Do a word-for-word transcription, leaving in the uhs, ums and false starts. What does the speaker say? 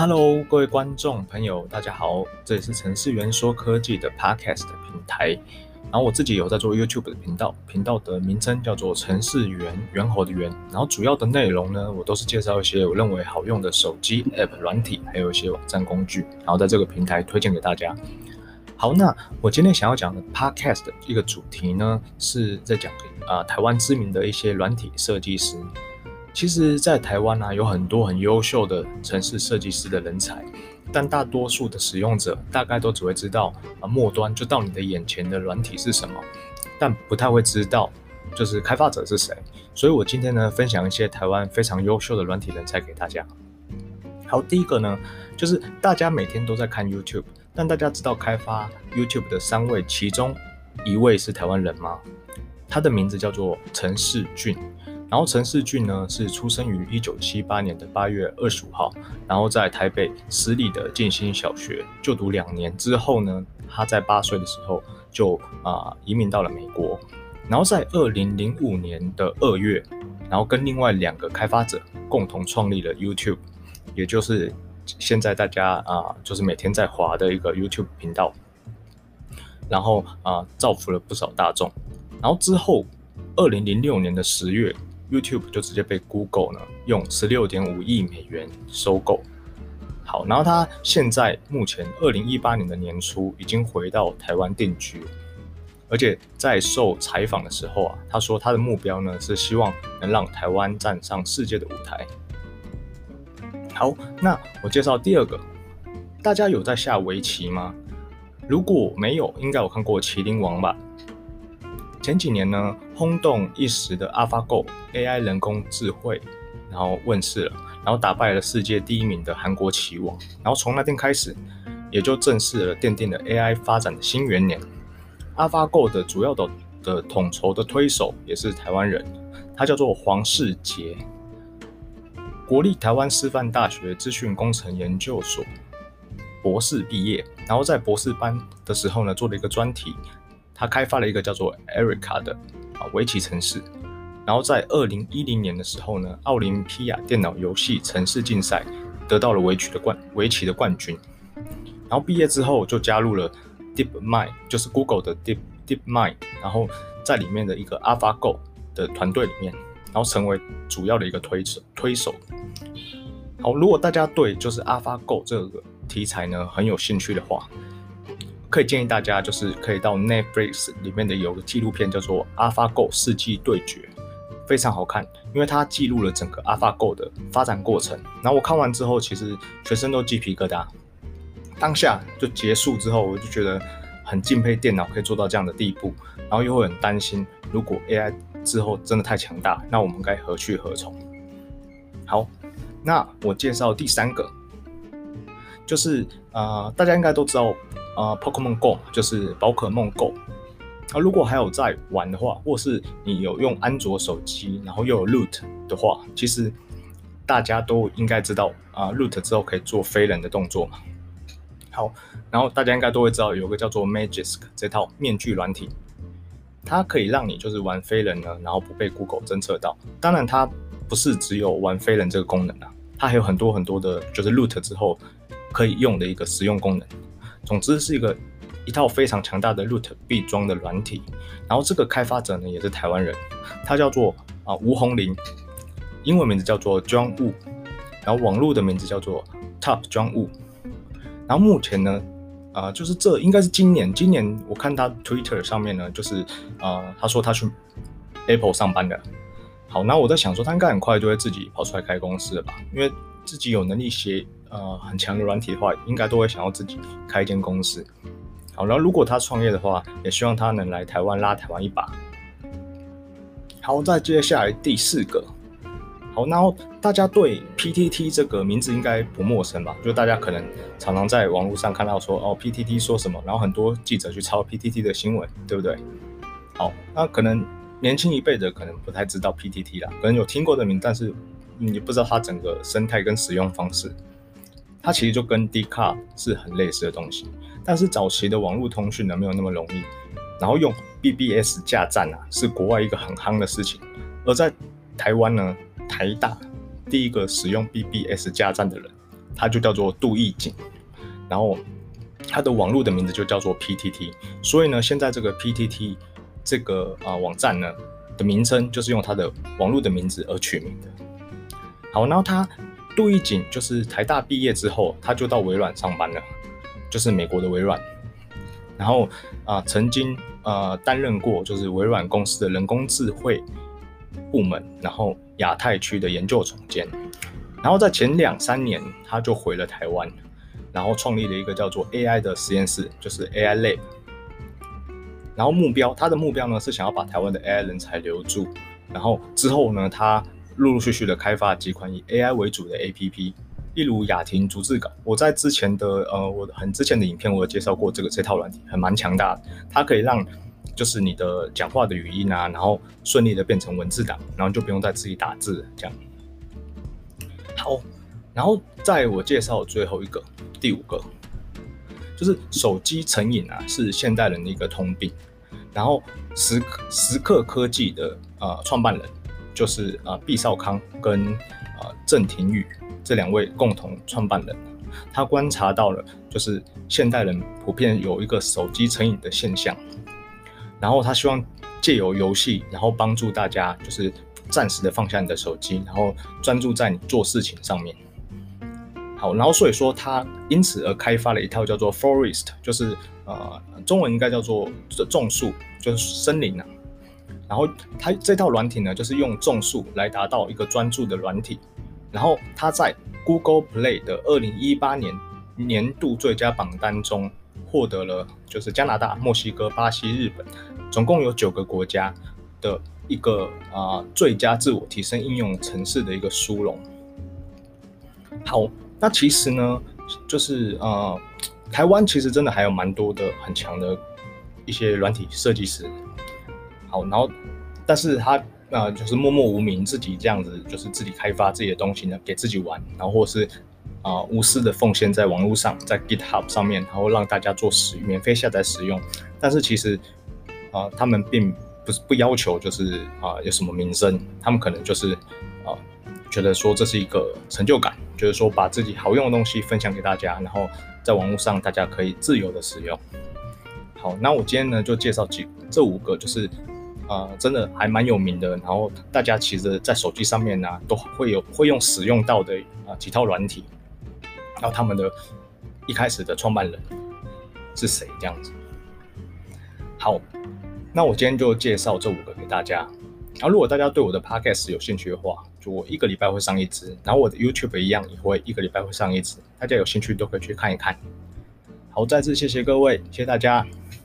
Hello，各位观众朋友，大家好，这里是程式员说科技的 Podcast 平台。然后我自己有在做 YouTube 的频道，频道的名称叫做程式员，猿猴的猿。然后主要的内容呢，我都是介绍一些我认为好用的手机 App 软体，还有一些网站工具，然后在这个平台推荐给大家。好，那我今天想要讲的 Podcast 的一个主题呢，是在讲啊、呃、台湾知名的一些软体设计师。其实在台湾啊，有很多很优秀的程式设计师的人才，但大多数的使用者大概都只会知道啊末端就到你的眼前的软体是什么，但不太会知道就是开发者是谁。所以我今天呢分享一些台湾非常优秀的软体人才给大家。好，第一个呢就是大家每天都在看 YouTube， 但大家知道开发 YouTube 的三位其中一位是台湾人吗？他的名字叫做陈世俊。然后陈世俊呢是出生于一九七八年的八月二十五号，然后在台北私立的静心小学就读两年之后呢，他在八岁的时候就啊、呃、移民到了美国，然后在二零零五年的二月，然后跟另外两个开发者共同创立了 YouTube， 也就是现在大家啊、呃、就是每天在滑的一个 YouTube 频道，然后啊、呃、造福了不少大众。然后之后二零零六年的十月。YouTube 就直接被 Google 呢用 十六点五亿美元收购。好，然后他现在目前二零一八年的年初已经回到台湾定居，而且在受采访的时候啊，他说他的目标呢是希望能让台湾站上世界的舞台。好，那我介绍第二个，大家有在下围棋吗？如果没有，应该有看过麒麟王吧。前几年呢，轰动一时的 AlphaGo A I 人工智慧，然后问世了，然后打败了世界第一名的韩国棋王，然后从那天开始，也就正式了奠定了 A I 发展的新元年。AlphaGo 的主要的的统筹的推手也是台湾人，他叫做黄世杰，国立台湾师范大学资讯工程研究所博士毕业，然后在博士班的时候呢，做了一个专题。他开发了一个叫做 Erica 的围棋程式，然后在二零一零年的时候呢，奥林匹亚电脑游戏程式竞赛得到了围棋的冠围棋的冠军。然后毕业之后就加入了 DeepMind， 就是 Google 的 Deep DeepMind， 然后在里面的一个 AlphaGo 的团队里面，然后成为主要的一个推手推手。好，如果大家对就是 AlphaGo 这个题材呢很有兴趣的话，可以建议大家就是可以到 Netflix 里面的有个纪录片叫做 AlphaGo 世纪对决，非常好看，因为它记录了整个 AlphaGo 的发展过程。然后我看完之后，其实全身都鸡皮疙瘩。当下就结束之后，我就觉得很敬佩电脑可以做到这样的地步，然后又会很担心，如果 A I 之后真的太强大，那我们该何去何从？好，那我介绍第三个，就是呃大家应该都知道。呃 Pokemon Go 就是宝可梦 Go， 啊，如果还有在玩的话，或是你有用安卓手机，然后又有 Root 的话，其实大家都应该知道啊、呃、，Root 之后可以做飞人的动作嘛。好，然后大家应该都会知道有个叫做 Magisk 这套面具软体，它可以让你就是玩飞人呢，然后不被 Google 侦测到。当然，它不是只有玩飞人这个功能啊，它还有很多很多的，就是 Root 之后可以用的一个实用功能。总之是一个一套非常强大的 Root 必装的软体，然后这个开发者呢也是台湾人，他叫做啊吴宏林，英文名字叫做 John Wu， 然后网络的名字叫做 Top John Wu， 然后目前呢，呃就是这应该是今年，今年我看他 Twitter 上面呢，就是呃他说他去 Apple 上班了。好，那我在想说他应该很快就会自己跑出来开公司了吧，因为自己有能力写。呃，很强的软体的话，应该都会想要自己开一间公司。好，然后如果他创业的话，也希望他能来台湾拉台湾一把。好，再接下来第四个。好，然后大家对 P T T 这个名字应该不陌生吧？就大家可能常常在网络上看到说，哦 ，P T T 说什么，然后很多记者去抄 P T T 的新闻，对不对？好，那可能年轻一辈的可能不太知道 P T T 啦，可能有听过的名，但是你不知道它整个生态跟使用方式。它其实就跟 Dcard 是很类似的东西，但是早期的网络通讯呢没有那么容易，然后用 B B S 架站啊是国外一个很夯的事情，而在台湾呢，台大第一个使用 B B S 架站的人他就叫做杜义景，然后他的网络的名字就叫做 P T T， 所以呢，现在这个 P T T 这个、呃、网站呢的名称就是用他的网络的名字而取名的。好，然后他杜义景就是台大毕业之后，他就到微软上班了，就是美国的微软，然后、呃、曾经呃担任过就是微软公司的人工智慧部门，然后亚太区的研究总监。然后在前两三年，他就回了台湾，然后创立了一个叫做 A I 的实验室，就是 A I Lab。然后目标，他的目标呢是想要把台湾的 A I 人才留住。然后之后呢，他陆陆续续的开发几款以 A I 为主的 A P P， 例如雅婷逐字稿。我在之前的呃，我很之前的影片，我有介绍过这个这套软体，很蛮强大的。它可以让就是你的讲话的语音啊，然后顺利的变成文字档，然后就不用再自己打字这样。好，然后在我介绍最后一个，第五个，就是手机成瘾啊，是现代人的一个通病。然后时时刻科技的呃创办人就是呃毕少康跟呃郑庭宇这两位共同创办人，他观察到了就是现代人普遍有一个手机成瘾的现象，然后他希望借由游戏，然后帮助大家就是暂时的放下你的手机，然后专注在你做事情上面。好，然后所以说他因此而开发了一套叫做 Forest， 就是呃中文应该叫做种树，就是森林啊。然后他这套软体呢，就是用种树来达到一个专注的软体。然后他在 Google Play 的二零一八年年度最佳榜单中获得了就是加拿大、墨西哥、巴西、日本，总共有九个国家的一个、呃、最佳自我提升应用程式的一个殊荣。好，那其实呢，就是呃，台湾其实真的还有蛮多的很强的一些软体设计师。好，然后但是他呃就是默默无名，自己这样子就是自己开发自己的东西呢，给自己玩，然后或是啊、呃、无私的奉献在网络上，在 GitHub 上面，然后让大家做使免费下载使用。但是其实啊、呃、他们并不是不要求就是啊、呃、有什么名声，他们可能就是啊、呃、觉得说这是一个成就感，就是说把自己好用的东西分享给大家，然后在网络上大家可以自由的使用。好，那我今天呢就介绍几这五个就是。呃，真的还蛮有名的，然后大家其实在手机上面呢、啊、都会有会用使用到的、呃、几套软体，然后他们的一开始的创办人是谁这样子。好，那我今天就介绍这五个给大家。然后如果大家对我的 podcast 有兴趣的话，就我一个礼拜会上一支，然后我的 YouTube 一样也会一个礼拜会上一支，大家有兴趣都可以去看一看。好，再次谢谢各位，谢谢大家。